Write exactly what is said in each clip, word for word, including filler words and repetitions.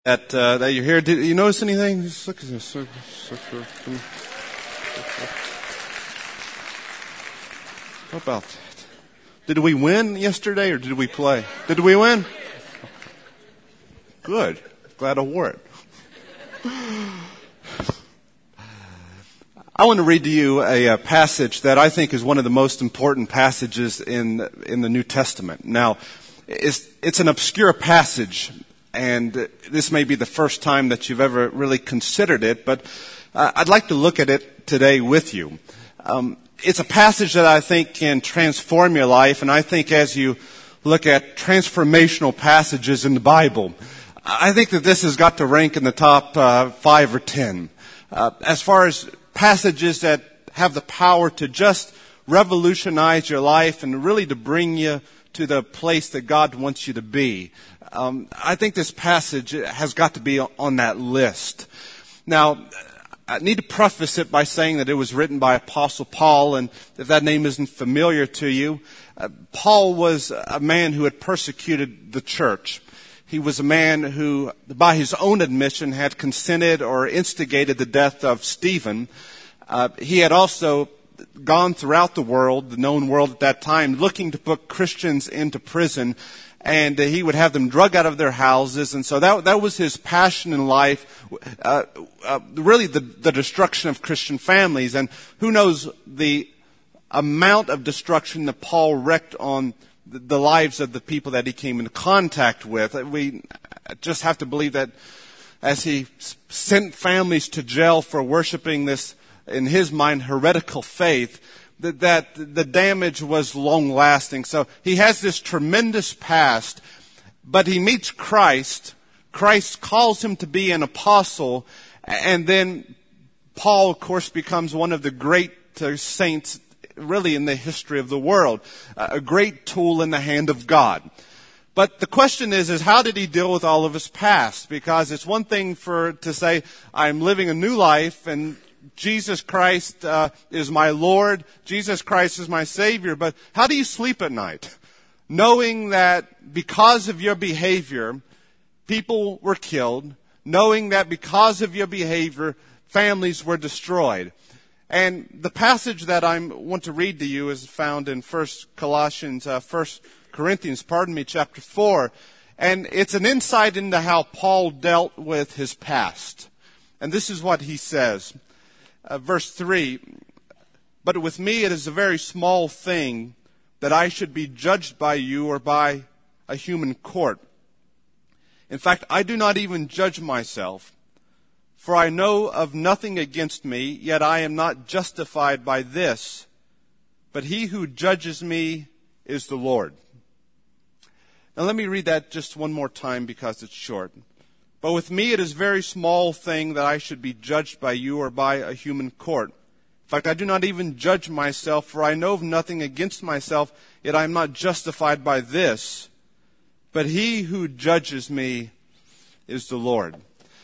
that uh, that you're here. Did you notice anything? Just look at this. What about that? Did we win yesterday or did we play? Did we win? Good. Glad I wore it. I want to read to you a, a passage that I think is one of the most important passages in in the New Testament. Now, it's, it's an obscure passage, and this may be the first time that you've ever really considered it, but uh, I'd like to look at it today with you. Um, it's a passage that I think can transform your life, and I think as you look at transformational passages in the Bible, I think that this has got to rank in the top uh, five or ten. Uh, as far as passages that have the power to just revolutionize your life and really to bring you to the place that God wants you to be. Um, I think this passage has got to be on that list. Now, I need to preface it by saying that it was written by Apostle Paul, and if that name isn't familiar to you, uh, Paul was a man who had persecuted the church. He was a man who, by his own admission, had consented or instigated the death of Stephen. Uh, he had also gone throughout the world, the known world at that time, looking to put Christians into prison, and uh, he would have them drug out of their houses. And so that that was his passion in life, uh, uh, really the, the destruction of Christian families. And who knows the amount of destruction that Paul wreaked on the lives of the people that he came into contact with. We just have to believe that as he sent families to jail for worshiping this, in his mind, heretical faith, that, that the damage was long-lasting. So he has this tremendous past, but he meets Christ. Christ calls him to be an apostle, and then Paul, of course, becomes one of the great uh, saints really in the history of the world, a great tool in the hand of God. But the question is, is how did he deal with all of his past? Because it's one thing for to say, I'm living a new life and Jesus Christ uh, is my Lord, Jesus Christ is my Savior, but how do you sleep at night? Knowing that because of your behavior, people were killed, knowing that because of your behavior, families were destroyed. And the passage that I want to read to you is found in First Colossians, uh, First Corinthians, pardon me, chapter four. And it's an insight into how Paul dealt with his past. And this is what he says. Uh, verse three, but with me it is a very small thing that I should be judged by you or by a human court. In fact, I do not even judge myself. For I know of nothing against me, yet I am not justified by this. But he who judges me is the Lord. Now let me read that just one more time because it's short. But with me it is a very small thing that I should be judged by you or by a human court. In fact, I do not even judge myself, for I know of nothing against myself, yet I am not justified by this. But he who judges me is the Lord.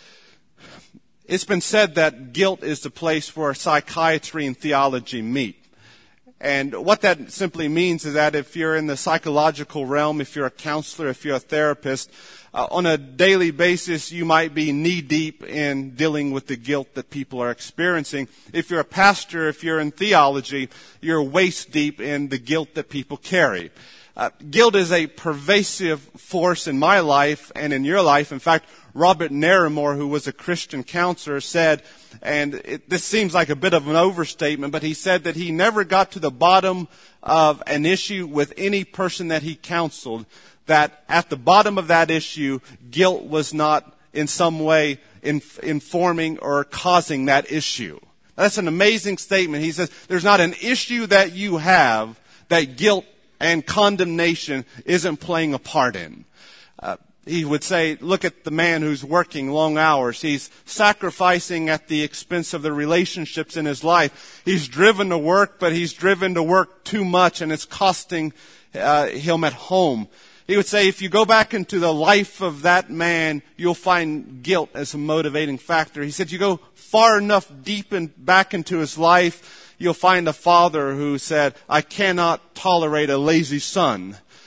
It's been said that guilt is the place where psychiatry and theology meet. And what that simply means is that if you're in the psychological realm, if you're a counselor, if you're a therapist, uh, on a daily basis you might be knee-deep in dealing with the guilt that people are experiencing. If you're a pastor, if you're in theology, you're waist-deep in the guilt that people carry. Uh, guilt is a pervasive force in my life and in your life. In fact, Robert Naramore, who was a Christian counselor, said, and it, this seems like a bit of an overstatement, but he said that he never got to the bottom of an issue with any person that he counseled, that at the bottom of that issue, guilt was not in some way inf- informing or causing that issue. That's an amazing statement. He says, there's not an issue that you have that guilt and condemnation isn't playing a part in. Uh, he would say, look at the man who's working long hours. He's sacrificing at the expense of the relationships in his life. He's driven to work, but he's driven to work too much, and it's costing uh, him at home. He would say, if you go back into the life of that man, you'll find guilt as a motivating factor. He said, you go far enough deep in, back into his life, you'll find a father who said, I cannot tolerate a lazy son.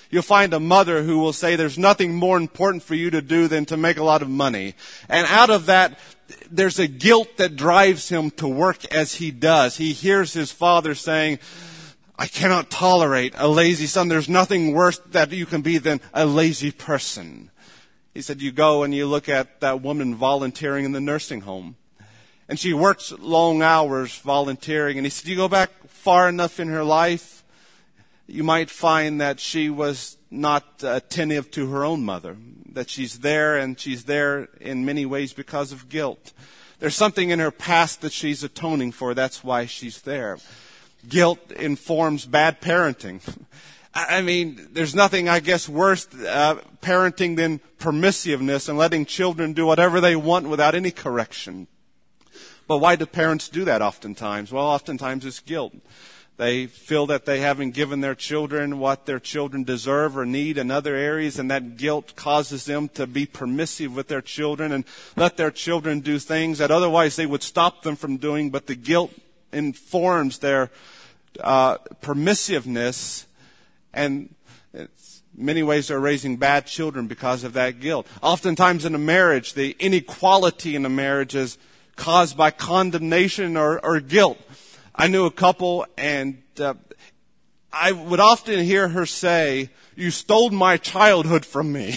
You'll find a mother who will say there's nothing more important for you to do than to make a lot of money. And out of that, there's a guilt that drives him to work as he does. He hears his father saying, I cannot tolerate a lazy son. There's nothing worse that you can be than a lazy person. He said, you go and you look at that woman volunteering in the nursing home. And she works long hours volunteering. And he said, you go back far enough in her life, you might find that she was not attentive to her own mother. That she's there, and she's there in many ways because of guilt. There's something in her past that she's atoning for. That's why she's there. Guilt informs bad parenting. I mean, there's nothing, I guess, worse uh, parenting than permissiveness and letting children do whatever they want without any correction. But why do parents do that oftentimes? Well, oftentimes it's guilt. They feel that they haven't given their children what their children deserve or need in other areas, and that guilt causes them to be permissive with their children and let their children do things that otherwise they would stop them from doing, but the guilt informs their uh, permissiveness, and in many ways they're raising bad children because of that guilt. Oftentimes in a marriage, the inequality in a marriage is caused by condemnation or, or guilt. I knew a couple, and uh, I would often hear her say, you stole my childhood from me.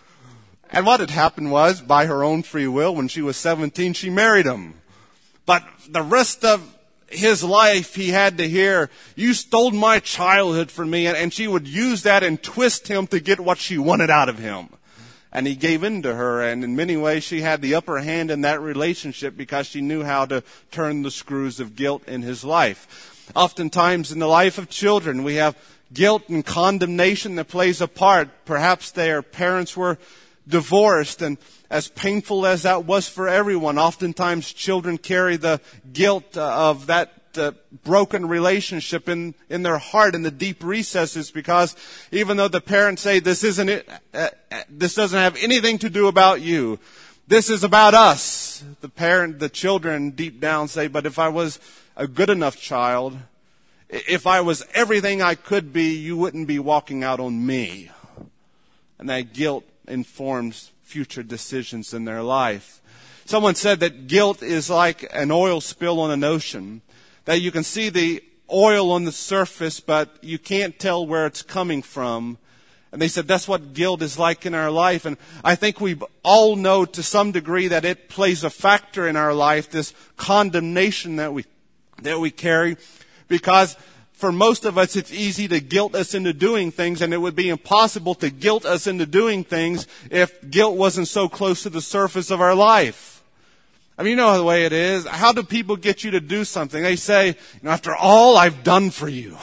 And what had happened was, by her own free will, when she was seventeen, she married him. But the rest of his life, he had to hear, you stole my childhood from me. And, and she would use that and twist him to get what she wanted out of him. And he gave in to her, and in many ways she had the upper hand in that relationship because she knew how to turn the screws of guilt in his life. Oftentimes in the life of children, we have guilt and condemnation that plays a part. Perhaps their parents were divorced, and as painful as that was for everyone, oftentimes children carry the guilt of that uh, broken relationship in, in their heart in the deep recesses, because even though the parents say this isn't it, uh, this doesn't have anything to do about you, this is about us, the parent, the children deep down say, but if I was a good enough child, if I was everything I could be, you wouldn't be walking out on me. And that guilt informs future decisions in their life. Someone said that guilt is like an oil spill on an ocean, that you can see the oil on the surface, but you can't tell where it's coming from. And they said that's what guilt is like in our life. And I think we all know to some degree that it plays a factor in our life, this condemnation that we that we carry, because for most of us, it's easy to guilt us into doing things, and it would be impossible to guilt us into doing things if guilt wasn't so close to the surface of our life. I mean, you know the way it is. How do people get you to do something? They say, you know, after all I've done for you.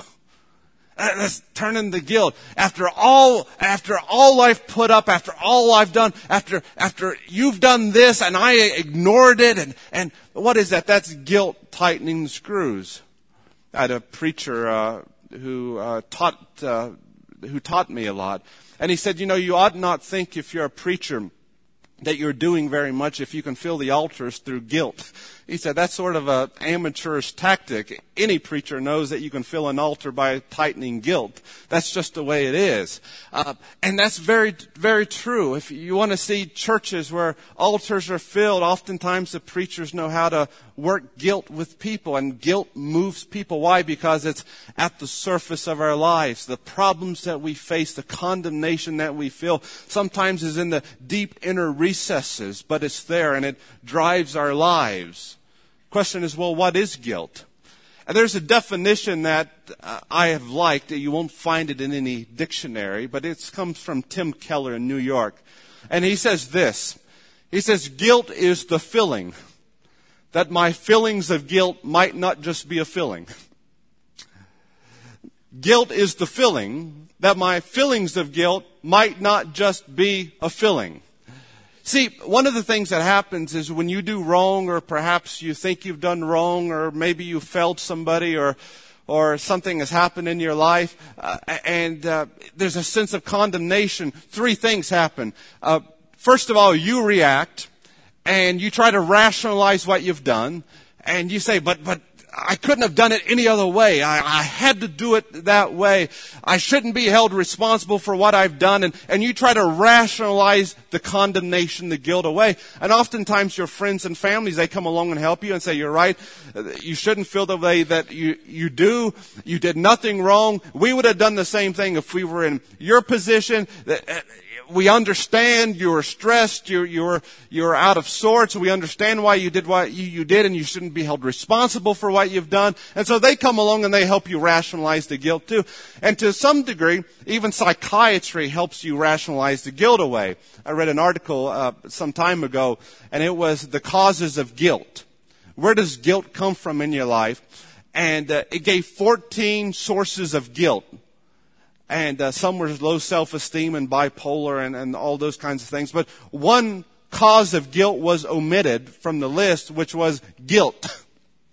Let's turn into guilt. After all, after all I've put up, after all I've done, after, after you've done this and I ignored it, and, and what is that? That's guilt tightening the screws. I had a preacher uh, who uh, taught uh, who taught me a lot, and he said, you know, you ought not think if you're a preacher that you're doing very much if you can fill the altars through guilt. He said that's sort of an amateurish tactic. Any preacher knows that you can fill an altar by tightening guilt. That's just the way it is. Uh, and that's very, very true. If you want to see churches where altars are filled, oftentimes the preachers know how to work guilt with people, and guilt moves people. Why? Because it's at the surface of our lives. The problems that we face, the condemnation that we feel, sometimes is in the deep inner recesses, but it's there and it drives our lives. Question is, well, what is guilt? And there's a definition that uh, I have liked. You won't find it in any dictionary, but it comes from Tim Keller in New York. And he says this. He says, guilt is the feeling that my feelings of guilt might not just be a feeling. Guilt is the feeling that my feelings of guilt might not just be a feeling. See, one of the things that happens is when you do wrong, or perhaps you think you've done wrong, or maybe you failed somebody, or or something has happened in your life, uh, and uh, there's a sense of condemnation, three things happen. Uh, first of all, you react, and you try to rationalize what you've done, and you say, but but I couldn't have done it any other way. I, I had to do it that way. I shouldn't be held responsible for what I've done. And, and you try to rationalize the condemnation, the guilt away. And oftentimes your friends and families, they come along and help you and say, you're right. You shouldn't feel the way that you, you do. You did nothing wrong. We would have done the same thing if we were in your position. We understand you're stressed, you're, you're, you're out of sorts. We understand why you did what you, you did, and you shouldn't be held responsible for what you've done. And so they come along and they help you rationalize the guilt too. And to some degree, even psychiatry helps you rationalize the guilt away. I read an article uh, some time ago, and it was the causes of guilt. Where does guilt come from in your life? And uh, it gave fourteen sources of guilt. And uh, some were low self-esteem and bipolar and, and all those kinds of things. But one cause of guilt was omitted from the list, which was guilt.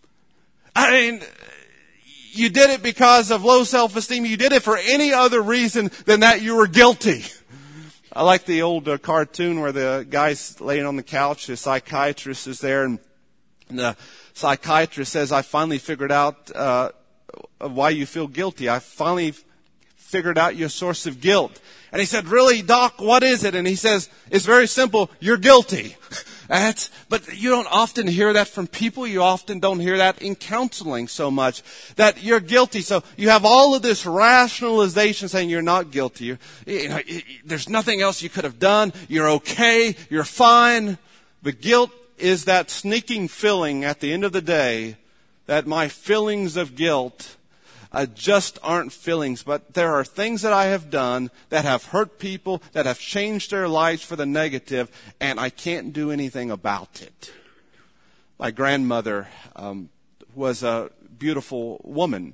I mean, you did it because of low self-esteem. You did it for any other reason than that you were guilty. I like the old uh, cartoon where the guy's laying on the couch, the psychiatrist is there, and the psychiatrist says, I finally figured out uh, why you feel guilty. I finally figured out your source of guilt. And he said, really, doc, what is it? And he says, it's very simple. You're guilty. That's, but you don't often hear that from people. You often don't hear that in counseling so much, that you're guilty. So you have all of this rationalization saying you're not guilty. You're, you know, there's nothing else you could have done. You're okay. You're fine. But guilt is that sneaking feeling at the end of the day that my feelings of guilt Uh, just aren't feelings, but there are things that I have done that have hurt people, that have changed their lives for the negative, and I can't do anything about it. My grandmother um, was a beautiful woman.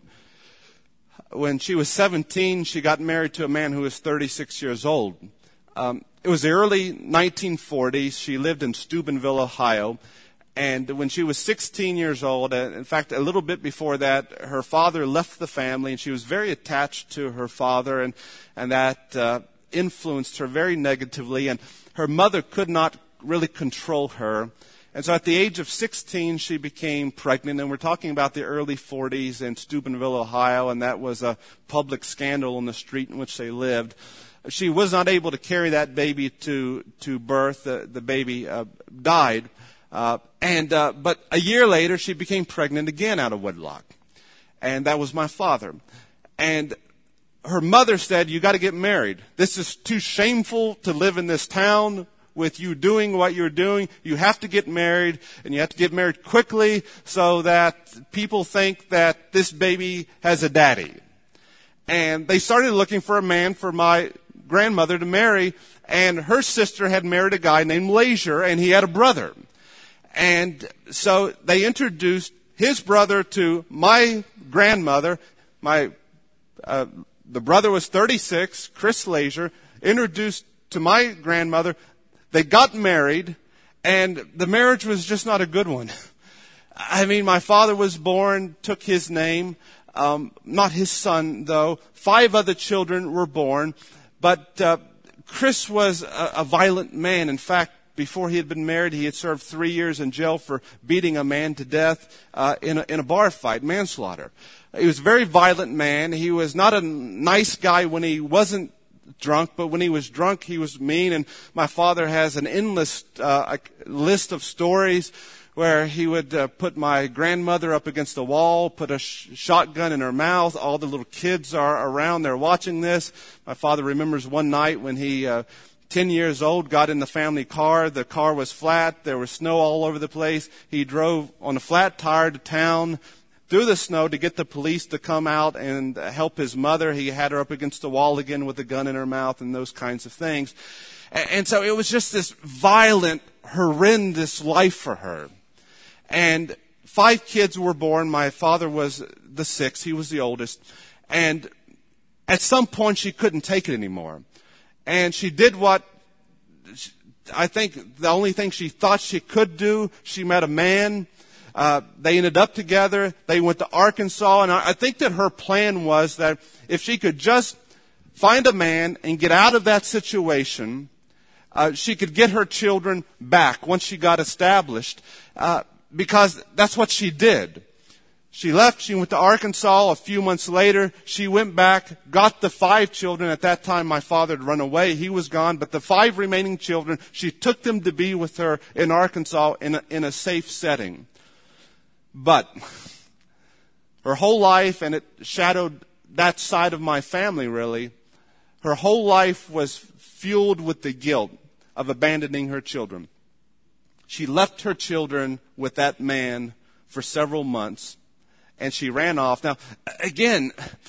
When she was seventeen, she got married to a man who was thirty-six years old. Um, it was the early nineteen forties. She lived in Steubenville, Ohio. And when she was sixteen years old, in fact, a little bit before that, her father left the family, and she was very attached to her father, and, and that uh, influenced her very negatively. And her mother could not really control her. And so at the age of sixteen, she became pregnant, and we're talking about the early forties in Steubenville, Ohio, and that was a public scandal on the street in which they lived. She was not able to carry that baby to, to birth. The, the baby uh, died. Uh, and uh, but a year later, she became pregnant again out of wedlock. And that was my father. And her mother said, you got to get married. This is too shameful to live in this town with you doing what you're doing. You have to get married, and you have to get married quickly so that people think that this baby has a daddy. And they started looking for a man for my grandmother to marry. And her sister had married a guy named Leisure, and he had a brother. And so they introduced his brother to my grandmother. My uh, the brother was thirty-six, Chris Leisure, introduced to my grandmother. They got married, and the marriage was just not a good one. I mean, my father was born, took his name, um, not his son, though. Five other children were born, but uh, Chris was a, a violent man. In fact, before he had been married, he had served three years in jail for beating a man to death uh, in, a, in a bar fight, manslaughter. He was a very violent man. He was not a nice guy when he wasn't drunk, but when he was drunk, he was mean. And my father has an endless uh, list of stories where he would uh, put my grandmother up against the wall, put a sh- shotgun in her mouth. All the little kids are around. They're watching this. My father remembers one night when he... Uh, ten years old, got in the family car. The car was flat. There was snow all over the place. He drove on a flat tire to town through the snow to get the police to come out and help his mother. He had her up against the wall again with a gun in her mouth and those kinds of things. And so it was just this violent, horrendous life for her. And five kids were born. My father was the sixth. He was the oldest. And at some point, she couldn't take it anymore. And she did what I think the only thing she thought she could do. She met a man. Uh, they ended up together. They went to Arkansas. And I, I think that her plan was that if she could just find a man and get out of that situation, uh, she could get her children back once she got established. Uh, because that's what she did. She left, she went to Arkansas. A few months later, she went back, got the five children. At that time, my father had run away. He was gone. But the five remaining children, she took them to be with her in Arkansas in a, in a safe setting. But her whole life, and it shadowed that side of my family really, her whole life was fueled with the guilt of abandoning her children. She left her children with that man for several months. And she ran off. Now, again,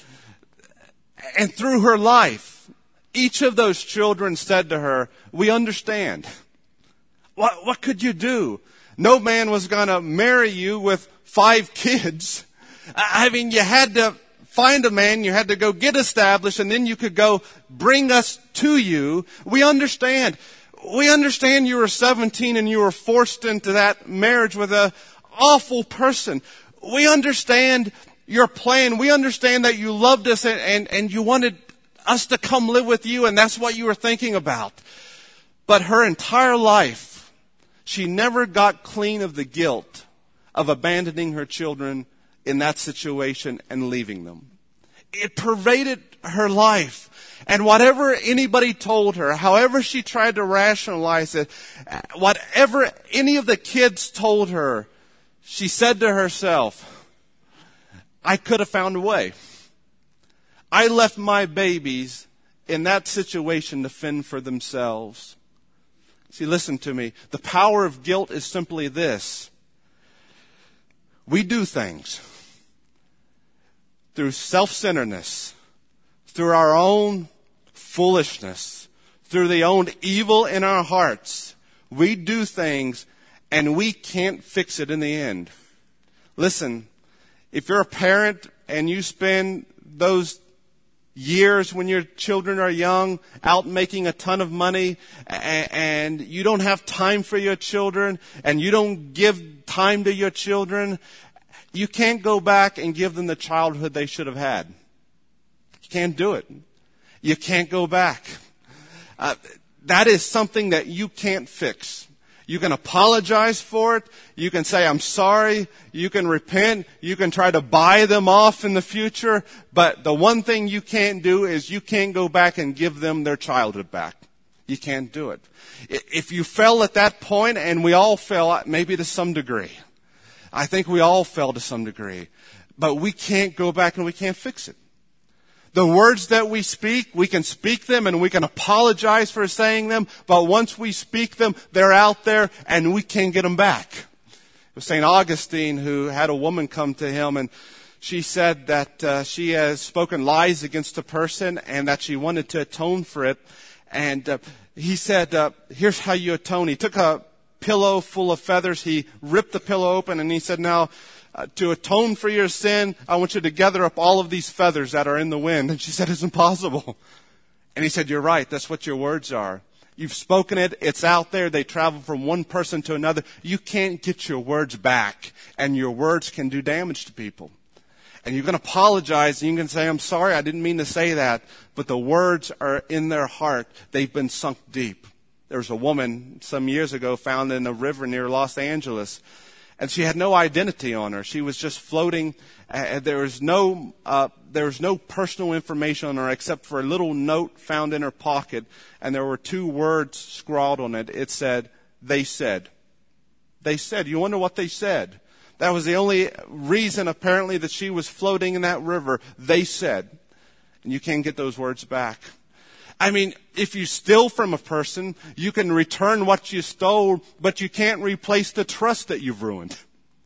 and through her life, each of those children said to her, we understand. What, what could you do? No man was going to marry you with five kids. I mean, you had to find a man, you had to go get established, and then you could go bring us to you. We understand. We understand you were seventeen and you were forced into that marriage with an awful person. We understand your plan. We understand that you loved us and, and, and you wanted us to come live with you, and that's what you were thinking about. But her entire life, she never got clean of the guilt of abandoning her children in that situation and leaving them. It pervaded her life. And whatever anybody told her, however she tried to rationalize it, whatever any of the kids told her, she said to herself, I could have found a way. I left my babies in that situation to fend for themselves. See, listen to me. The power of guilt is simply this. We do things through self-centeredness, through our own foolishness, through the own evil in our hearts. We do things and we can't fix it in the end. Listen, if you're a parent and you spend those years when your children are young out making a ton of money and you don't have time for your children and you don't give time to your children, you can't go back and give them the childhood they should have had. You can't do it. You can't go back. Uh, that is something that you can't fix. You can apologize for it. You can say, I'm sorry. You can repent. You can try to buy them off in the future. But the one thing you can't do is you can't go back and give them their childhood back. You can't do it. If you fell at that point, and we all fell, maybe to some degree. I think we all fell to some degree. But we can't go back and we can't fix it. The words that we speak, we can speak them and we can apologize for saying them. But once we speak them, they're out there and we can't get them back. It was Saint Augustine who had a woman come to him, and she said that uh, she has spoken lies against a person and that she wanted to atone for it. And uh, he said, uh, here's how you atone. He took a pillow full of feathers. He ripped the pillow open and he said, now, Uh, to atone for your sin, I want you to gather up all of these feathers that are in the wind. And she said, it's impossible. And he said, you're right. That's what your words are. You've spoken it. It's out there. They travel from one person to another. You can't get your words back. And your words can do damage to people. And you can apologize and you can say, I'm sorry, I didn't mean to say that. But the words are in their heart. They've been sunk deep. There was a woman some years ago found in a river near Los Angeles. And she had no identity on her. She was just floating. Uh, there was no uh, there was no personal information on her except for a little note found in her pocket. And there were two words scrawled on it. It said, they said. They said. You wonder what they said? That was the only reason apparently that she was floating in that river. They said. And you can't get those words back. I mean, if you steal from a person, you can return what you stole, but you can't replace the trust that you've ruined.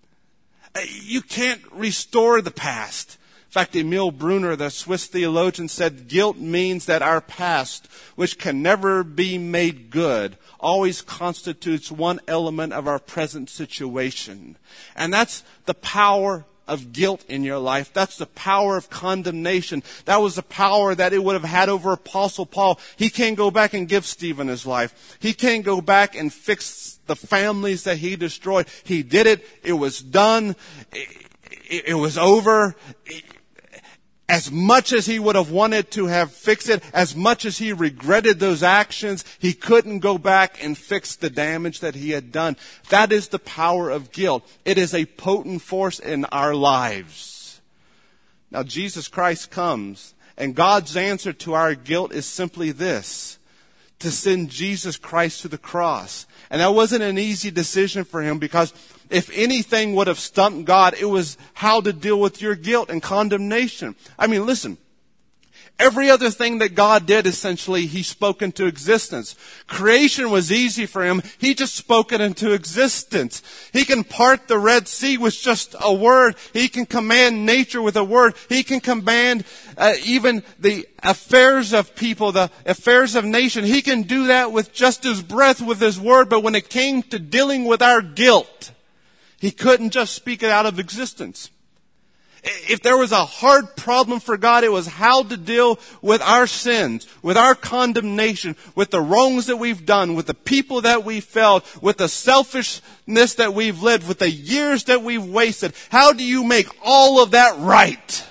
You can't restore the past. In fact, Emil Brunner, the Swiss theologian, said guilt means that our past, which can never be made good, always constitutes one element of our present situation. And that's the power of guilt in your life. That's the power of condemnation. That was the power that it would have had over Apostle Paul. He can't go back and give Stephen his life. He can't go back and fix the families that he destroyed. He did it. It was done. It, it, it was over. as much as he would have wanted to have fixed it, as much as he regretted those actions, he couldn't go back and fix the damage that he had done. That is the power of guilt. It is a potent force in our lives. Now, Jesus Christ comes, and God's answer to our guilt is simply this: to send Jesus Christ to the cross. And that wasn't an easy decision for him, because if anything would have stumped God, it was how to deal with your guilt and condemnation. I mean, listen, every other thing that God did, essentially, he spoke into existence. Creation was easy for him. He just spoke it into existence. He can part the Red Sea with just a word. He can command nature with a word. He can command uh, even the affairs of people, the affairs of nation. He can do that with just his breath, with his word. But when it came to dealing with our guilt, he couldn't just speak it out of existence. If there was a hard problem for God, it was how to deal with our sins, with our condemnation, with the wrongs that we've done, with the people that we've failed, with the selfishness that we've lived, with the years that we've wasted. How do you make all of that right?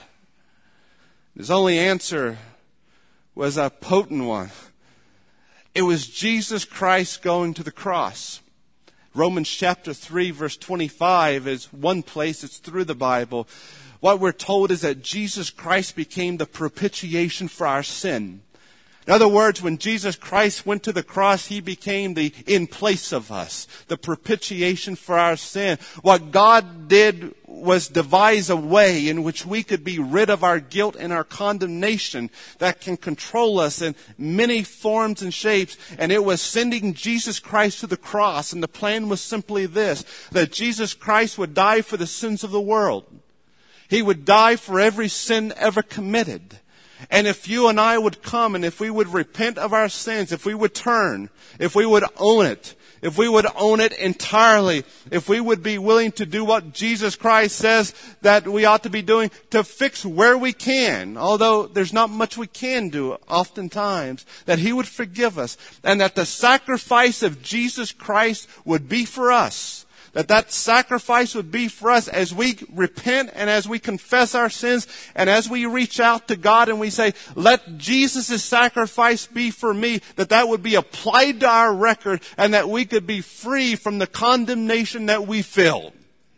His only answer was a potent one. It was Jesus Christ going to the cross. Romans chapter three, verse twenty-five is one place. It's through the Bible. What we're told is that Jesus Christ became the propitiation for our sin. In other words, when Jesus Christ went to the cross, he became the in place of us, the propitiation for our sin. What God did was devise a way in which we could be rid of our guilt and our condemnation that can control us in many forms and shapes. And it was sending Jesus Christ to the cross. And the plan was simply this: that Jesus Christ would die for the sins of the world. He would die for every sin ever committed. And if you and I would come, and if we would repent of our sins, if we would turn, if we would own it, if we would own it entirely, if we would be willing to do what Jesus Christ says that we ought to be doing, to fix where we can, although there's not much we can do oftentimes, that he would forgive us, and that the sacrifice of Jesus Christ would be for us. That that sacrifice would be for us as we repent and as we confess our sins and as we reach out to God and we say, let Jesus' sacrifice be for me, that that would be applied to our record and that we could be free from the condemnation that we feel.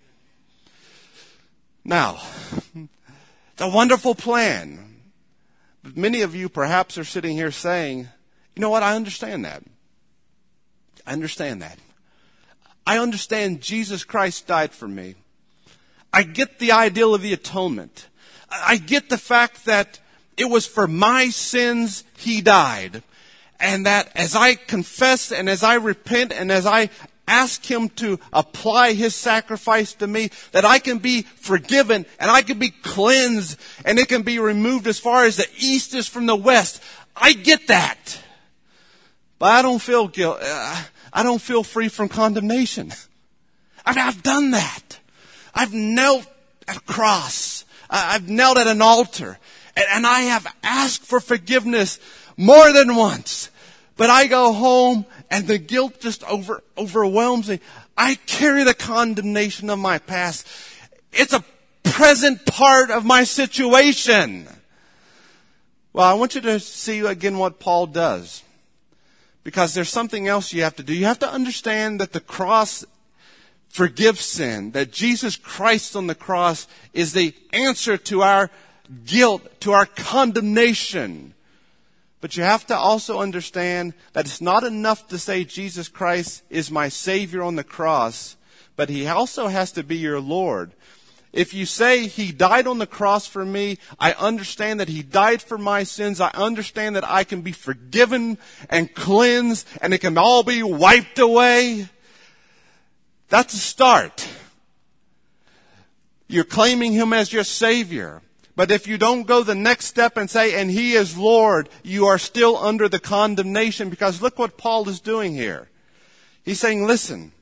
Now, it's a wonderful plan. But many of you perhaps are sitting here saying, you know what, I understand that. I understand that. I understand Jesus Christ died for me. I get the ideal of the atonement. I get the fact that it was for my sins he died. And that as I confess and as I repent and as I ask him to apply his sacrifice to me, that I can be forgiven and I can be cleansed and it can be removed as far as the east is from the west. I get that. But I don't feel guilt. Uh, I don't feel free from condemnation. I mean, I've done that. I've knelt at a cross. I've knelt at an altar. And I have asked for forgiveness more than once. But I go home and the guilt just over, overwhelms me. I carry the condemnation of my past. It's a present part of my situation. Well, I want you to see again what Paul does. Because there's something else you have to do. You have to understand that the cross forgives sin. That Jesus Christ on the cross is the answer to our guilt, to our condemnation. But you have to also understand that it's not enough to say Jesus Christ is my Savior on the cross, but he also has to be your Lord. If you say he died on the cross for me, I understand that he died for my sins. I understand that I can be forgiven and cleansed and it can all be wiped away. That's a start. You're claiming him as your Savior. But if you don't go the next step and say, and he is Lord, you are still under the condemnation, because look what Paul is doing here. He's saying, listen,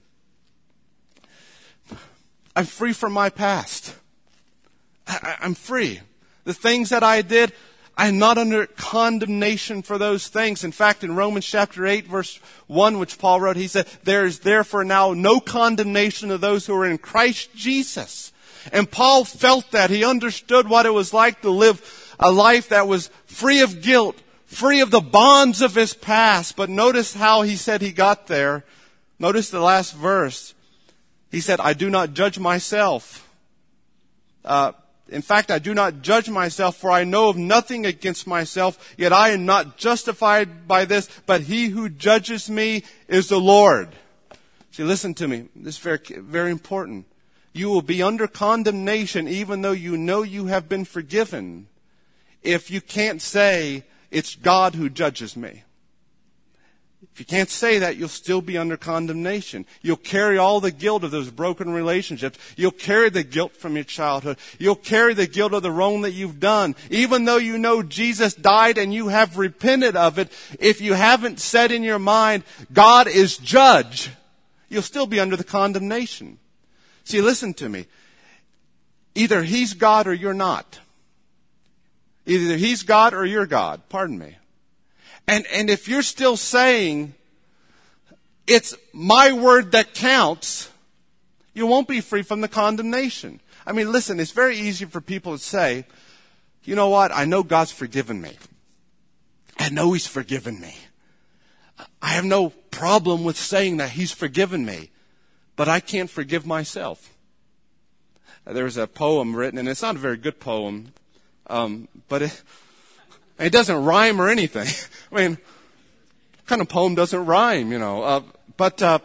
I'm free from my past. I, I'm free. The things that I did, I'm not under condemnation for those things. In fact, in Romans chapter eight, verse one, which Paul wrote, he said, there is therefore now no condemnation of those who are in Christ Jesus. And Paul felt that. He understood what it was like to live a life that was free of guilt, free of the bonds of his past. But notice how he said he got there. Notice the last verse. He said, I do not judge myself. Uh, in fact, I do not judge myself, for I know of nothing against myself, yet I am not justified by this, but he who judges me is the Lord. See, listen to me. This is very, very important. You will be under condemnation even though you know you have been forgiven if you can't say, it's God who judges me. If you can't say that, you'll still be under condemnation. You'll carry all the guilt of those broken relationships. You'll carry the guilt from your childhood. You'll carry the guilt of the wrong that you've done. Even though you know Jesus died and you have repented of it, if you haven't said in your mind, God is judge, you'll still be under the condemnation. See, listen to me. Either he's God or you're not. Either he's God or you're God. Pardon me. And, and if you're still saying, it's my word that counts, you won't be free from the condemnation. I mean, listen, it's very easy for people to say, you know what? I know God's forgiven me. I know he's forgiven me. I have no problem with saying that he's forgiven me, but I can't forgive myself. There's a poem written, and it's not a very good poem, um, but it, it doesn't rhyme or anything. I mean, what kind of poem doesn't rhyme, you know? Uh, but uh,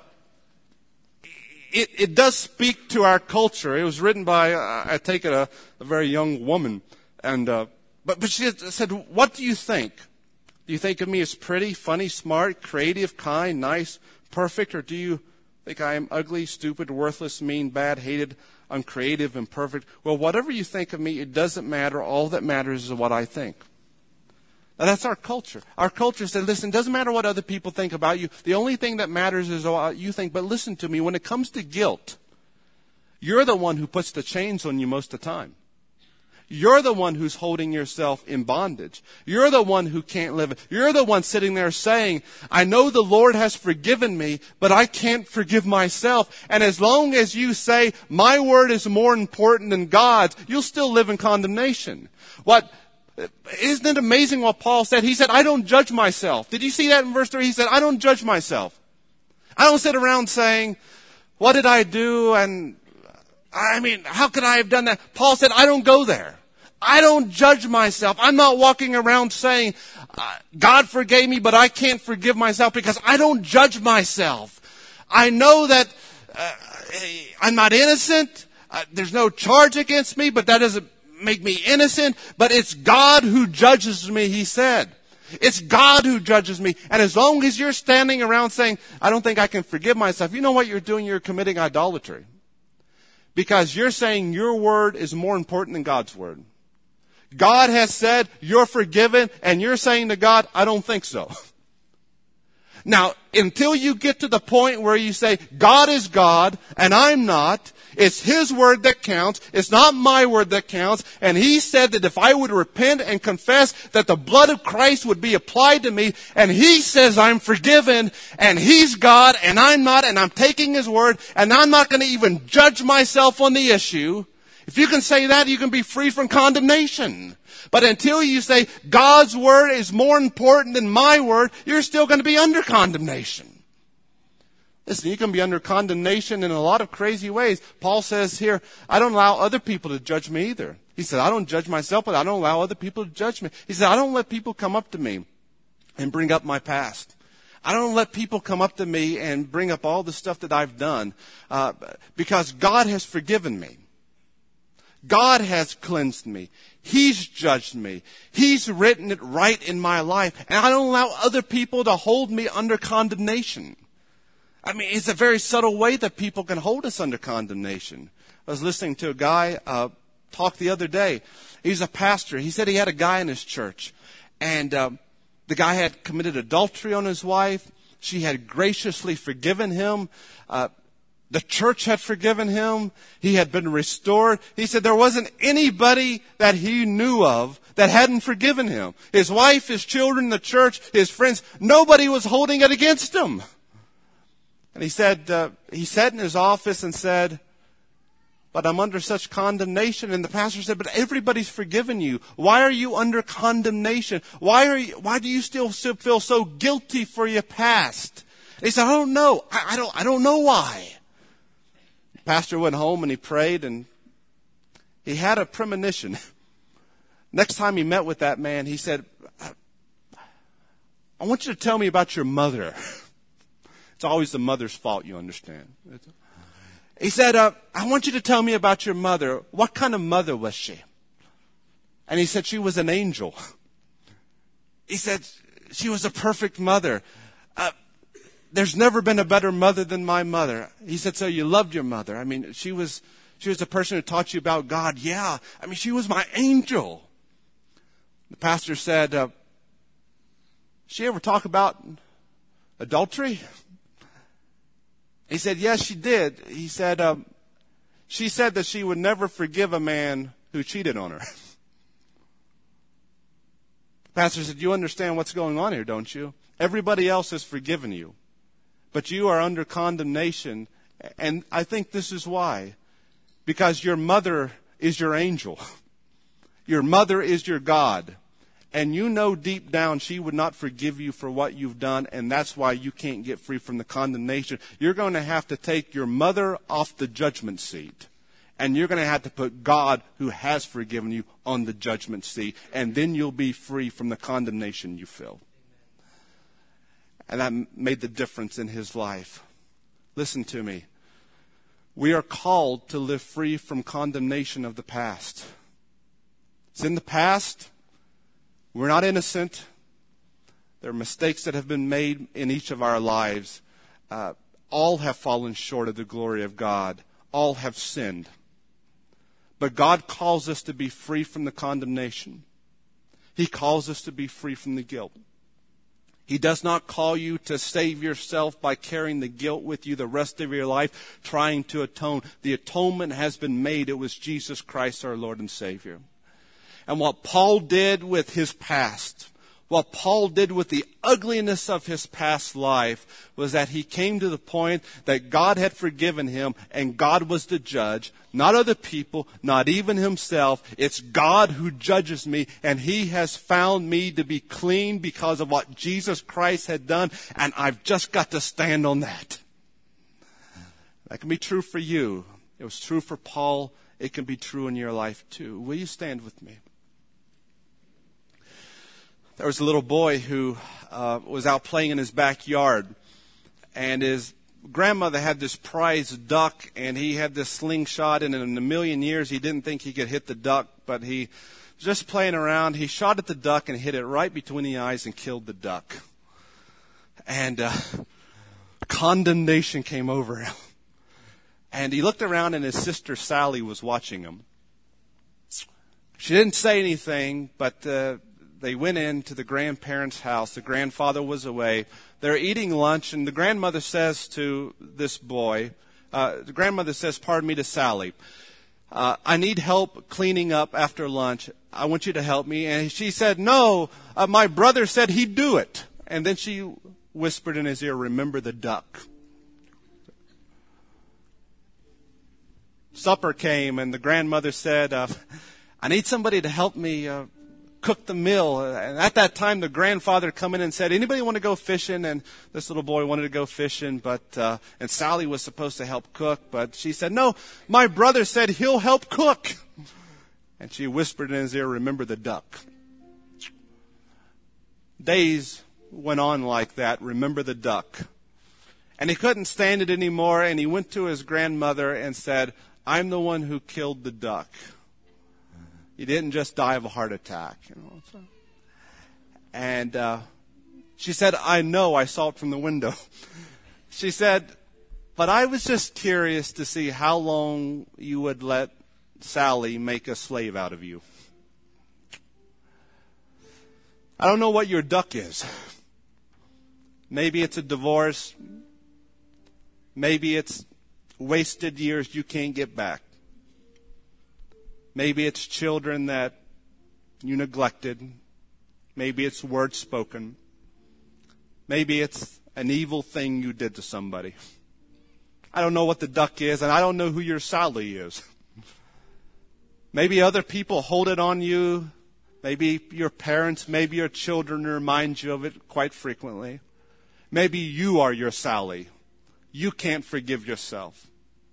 it, it does speak to our culture. It was written by, uh, I take it, a, a very young woman. And uh, but, but she said, what do you think? Do you think of me as pretty, funny, smart, creative, kind, nice, perfect? Or do you think I am ugly, stupid, worthless, mean, bad, hated, uncreative, imperfect? Well, whatever you think of me, it doesn't matter. All that matters is what I think. Now, that's our culture. Our culture said, listen, it doesn't matter what other people think about you. The only thing that matters is what you think. But listen to me, when it comes to guilt, you're the one who puts the chains on you most of the time. You're the one who's holding yourself in bondage. You're the one who can't live it. You're the one sitting there saying, I know the Lord has forgiven me, but I can't forgive myself. And as long as you say, my word is more important than God's, you'll still live in condemnation. What Isn't it amazing what Paul said? He said, I don't judge myself. Did you see that in verse three? He said, I don't judge myself. I don't sit around saying, what did I do? And I mean, how could I have done that? Paul said, I don't go there. I don't judge myself. I'm not walking around saying, God forgave me, but I can't forgive myself because I don't judge myself. I know that uh, I'm not innocent. Uh, there's no charge against me, but that doesn't make me innocent, but it's God who judges me, he said. It's God who judges me. And as long as you're standing around saying, I don't think I can forgive myself, you know what you're doing? You're committing idolatry. Because you're saying your word is more important than God's word. God has said you're forgiven, and you're saying to God, I don't think so. Now, until you get to the point where you say, God is God, and I'm not, it's his word that counts, it's not my word that counts, and he said that if I would repent and confess that the blood of Christ would be applied to me, and he says I'm forgiven, and he's God, and I'm not, and I'm taking his word, and I'm not going to even judge myself on the issue. If you can say that, you can be free from condemnation. But until you say God's word is more important than my word, you're still going to be under condemnation. Listen, you can be under condemnation in a lot of crazy ways. Paul says here, I don't allow other people to judge me either. He said, I don't judge myself, but I don't allow other people to judge me. He said, I don't let people come up to me and bring up my past. I don't let people come up to me and bring up all the stuff that I've done uh, because God has forgiven me. God has cleansed me. He's judged me. He's written it right in my life. And I don't allow other people to hold me under condemnation. I mean, it's a very subtle way that people can hold us under condemnation. I was listening to a guy uh, talk the other day. He's a pastor. He said he had a guy in his church. And uh, the guy had committed adultery on his wife. She had graciously forgiven him. Uh, The church had forgiven him. He had been restored. He said there wasn't anybody that he knew of that hadn't forgiven him. His wife, his children, the church, his friends, nobody was holding it against him. And he said, uh, he sat in his office and said, but I'm under such condemnation. And the pastor said, but everybody's forgiven you. Why are you under condemnation? Why are you, why do you still feel so guilty for your past? And he said, I don't know. I, I don't, I don't know why. The pastor went home and he prayed, and he had a premonition. Next time he met with that man, he said, I want you to tell me about your mother. It's always the mother's fault, you understand. He said, uh, I want you to tell me about your mother. What kind of mother was she? And he said, she was an angel. He said, she was a perfect mother. Uh, there's never been a better mother than my mother. He said, so you loved your mother. I mean, she was, she was the person who taught you about God. Yeah. I mean, she was my angel. The pastor said, uh, she ever talk about adultery? He said, yes, she did. He said, um, she said that she would never forgive a man who cheated on her. The pastor said, you understand what's going on here, don't you? Everybody else has forgiven you, but you are under condemnation. And I think this is why. Because your mother is your angel. Your mother is your God. And you know deep down she would not forgive you for what you've done, and that's why you can't get free from the condemnation. You're going to have to take your mother off the judgment seat, and you're going to have to put God, who has forgiven you, on the judgment seat, and then you'll be free from the condemnation you feel. And that made the difference in his life. Listen to me. We are called to live free from condemnation of the past. It's in the past. We're not innocent. There are mistakes that have been made in each of our lives. Uh, all have fallen short of the glory of God. All have sinned. But God calls us to be free from the condemnation. He calls us to be free from the guilt. He does not call you to save yourself by carrying the guilt with you the rest of your life, trying to atone. The atonement has been made. It was Jesus Christ, our Lord and Savior. And what Paul did with his past, what Paul did with the ugliness of his past life, was that he came to the point that God had forgiven him and God was the judge, not other people, not even himself. It's God who judges me, and he has found me to be clean because of what Jesus Christ had done, and I've just got to stand on that. That can be true for you. It was true for Paul. It can be true in your life too. Will you stand with me? There was a little boy who uh, was out playing in his backyard, and his grandmother had this prize duck, and he had this slingshot, and in a million years he didn't think he could hit the duck, but he was just playing around. He shot at the duck and hit it right between the eyes and killed the duck. And uh, condemnation came over him. And he looked around, and his sister Sally was watching him. She didn't say anything, but uh, they went into the grandparents' house. The grandfather was away. They're eating lunch, and the grandmother says to this boy, uh, the grandmother says, pardon me, to Sally, uh, I need help cleaning up after lunch. I want you to help me. And she said, no, uh, my brother said he'd do it. And then she whispered in his ear, remember the duck. Supper came, and the grandmother said, uh, I need somebody to help me uh, cook the meal. And at that time, the grandfather come in and said, anybody want to go fishing? And this little boy wanted to go fishing, but uh, and Sally was supposed to help cook, but she said, no, my brother said he'll help cook. And she whispered in his ear, remember the duck. Days went on like that, remember the duck. And he couldn't stand it anymore, and he went to his grandmother and said, I'm the one who killed the duck. He didn't just die of a heart attack. You know. So. And uh, she said, I know, I saw it from the window. She said, but I was just curious to see how long you would let Sally make a slave out of you. I don't know what your duck is. Maybe it's a divorce. Maybe it's wasted years you can't get back. Maybe it's children that you neglected. Maybe it's words spoken. Maybe it's an evil thing you did to somebody. I don't know what the duck is, and I don't know who your Sally is. Maybe other people hold it on you. Maybe your parents, maybe your children remind you of it quite frequently. Maybe you are your Sally. You can't forgive yourself.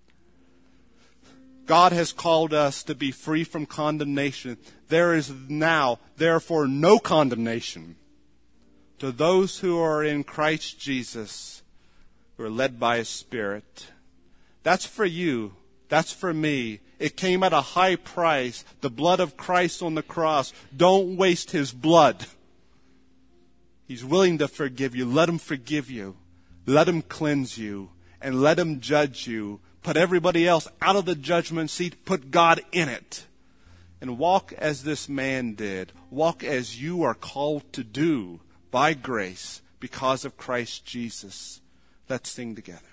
God has called us to be free from condemnation. There is now, therefore, no condemnation to those who are in Christ Jesus, who are led by His Spirit. That's for you. That's for me. It came at a high price. The blood of Christ on the cross. Don't waste His blood. He's willing to forgive you. Let Him forgive you. Let Him cleanse you. And let Him judge you. Put everybody else out of the judgment seat. Put God in it. And walk as this man did. Walk as you are called to do by grace because of Christ Jesus. Let's sing together.